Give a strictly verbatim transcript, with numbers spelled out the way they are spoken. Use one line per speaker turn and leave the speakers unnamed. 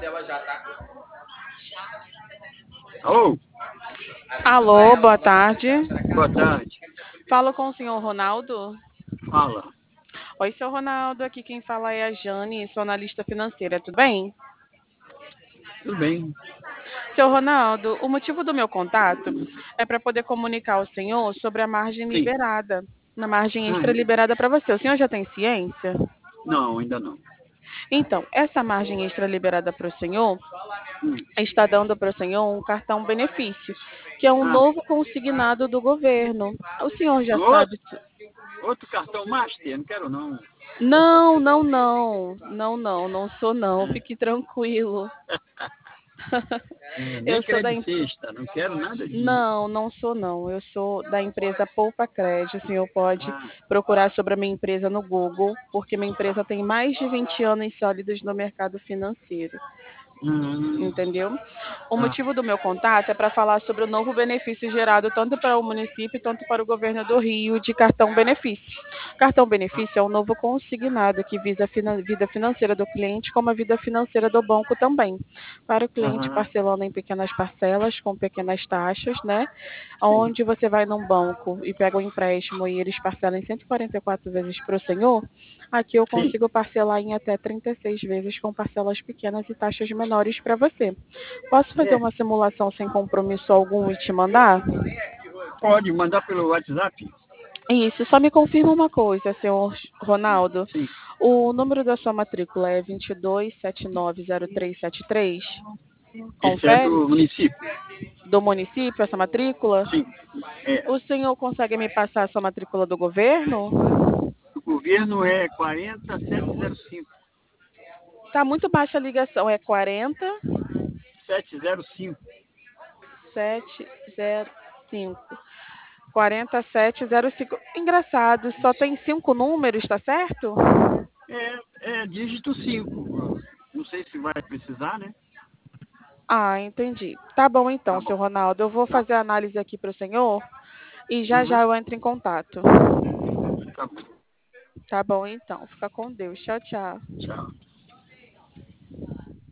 Oh,
Alô, boa tarde.
boa tarde.
Falo com o senhor Ronaldo.
Fala.
Oi, senhor Ronaldo. Aqui quem fala é a Jane, sou analista financeira, tudo bem?
Tudo bem?
Senhor Ronaldo, o motivo do meu contato é para poder comunicar ao senhor sobre a margem
Sim.
liberada, na margem
Ah,
extra
é?
liberada para você. O senhor já tem ciência?
Não, ainda não.
Então, essa margem extra liberada para o senhor
Hum.
está dando para o senhor um cartão benefício, que é um
Ah,
novo consignado do governo. O senhor já
outro,
sabe.
outro cartão Master? Não quero não.
Não, não, não. Não, não, não sou não.
É.
Fique tranquilo.
É, nem
Eu sou da em-
credicista, não quero nada disso.
Não, não sou não. Eu sou da empresa Poupa Crédito. O senhor pode
Ah,
procurar sobre a minha empresa no Google, porque minha empresa tem mais de vinte anos sólidos no mercado financeiro.
hum,
Entendeu? O
ah,
motivo do meu contato é para falar sobre o novo benefício gerado tanto para o município quanto para o governo do Rio de cartão benefício. Cartão
ah,
benefício é um novo consignado que visa a fina- vida financeira do cliente, como a vida financeira do banco também. Para o cliente
aham,
parcelando em pequenas parcelas, com pequenas taxas, né?
sim,
Onde você vai num banco e pega um empréstimo e eles parcelam em cento e quarenta e quatro vezes para o senhor, aqui eu
sim.
consigo parcelar em até trinta e seis vezes com parcelas pequenas e taxas menores para você. Posso fazer
É,
uma simulação sem compromisso algum e te mandar?
pode mandar pelo WhatsApp?
Isso, só me confirma uma coisa, senhor Ronaldo.
Sim.
O número da sua matrícula é vinte e dois sete nove zero três sete três?
Esse é
Confere?
do município?
Do município, essa matrícula?
Sim. É.
O senhor consegue me passar a sua matrícula do governo?
O governo é quarenta sete zero cinco.
Tá muito baixa a ligação, é quarenta
sete zero cinco.
sete zero cinco. quarenta e sete zero cinco. Engraçado, só tem cinco números, tá certo?
É, é dígito cinco. Não sei se vai precisar, né?
Ah, entendi. Tá bom
Tá
então,
bom.
seu Ronaldo. Eu vou
Tá.
fazer a análise aqui para o senhor e já
Uhum.
já eu entro em contato.
Tá bom.
Tá bom então. Fica com Deus. Tchau, tchau.
Tchau.